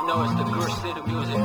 know it's the pure state of music.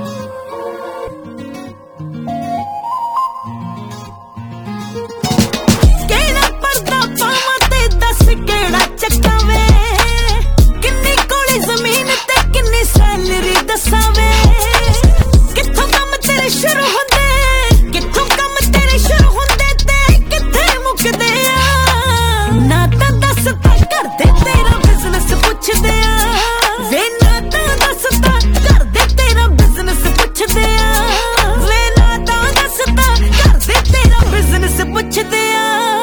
केड़ा पर्दा पावा ते दस केड़ा चक्का वे किन्नी कोली जमीन ते किन्नी सैलरी दसा वे कित्थों कम तेरे शुरू हुंदे कित्थों कम तेरे शुरू हुंदे ते कित्थे मुकदे आ ना तां दस तां करदे तेरा बिजनेस पुछदे आ वे ना तां दस तां करदे तेरा बिजनेस पुछदे आ वे ना तां दस तां करदे तेरा बिजनेस पुछदे आ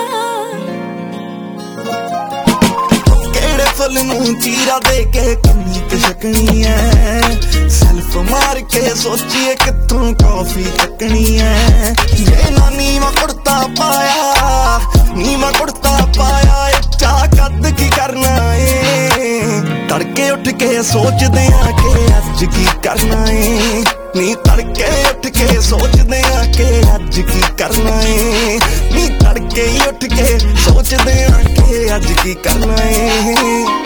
फल नूं चीरा दे के किन्नी क छकनी है सेल्फ मार के सोचिए कित्थों कॉफी चकनी है जे ना नीवा कुर्ता पाया नीवा कुर्ता पाया चा कद की करना है तड़के उठ के सोचदे आ के अज की करना है नी तड़के उठ के सोचदे आ के अज की करना है नी तड़के उठ के सोचदे आ के अज की करना है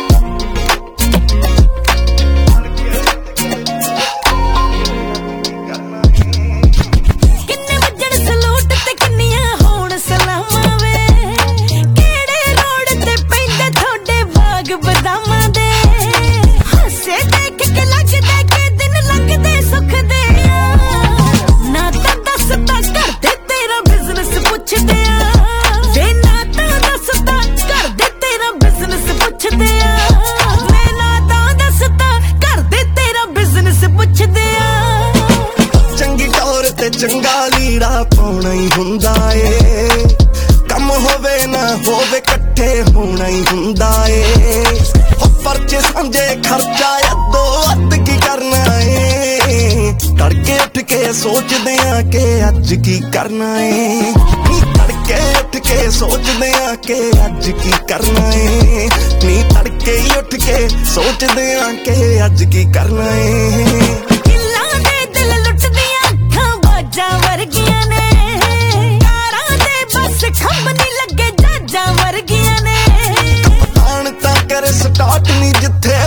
चंगा लीड़ा पाउणा ही हुंदा ए कम होवे ना होवे कट्ठे होना ही हुंदा ए परचे समझे खर्चा अद्धो अध की करना है तड़के उठ के सोचदे आ के अज की करना है तड़के उठ के सोचदे आ के अज की करना है नी तड़के उठ के सोचदे आ के अज की करना है वर्गियां ने कारां दे बस खंभ नहीं लगे जहाजां वर्गियां ने कप्तान तां करे स्टार्ट नहीं जिथे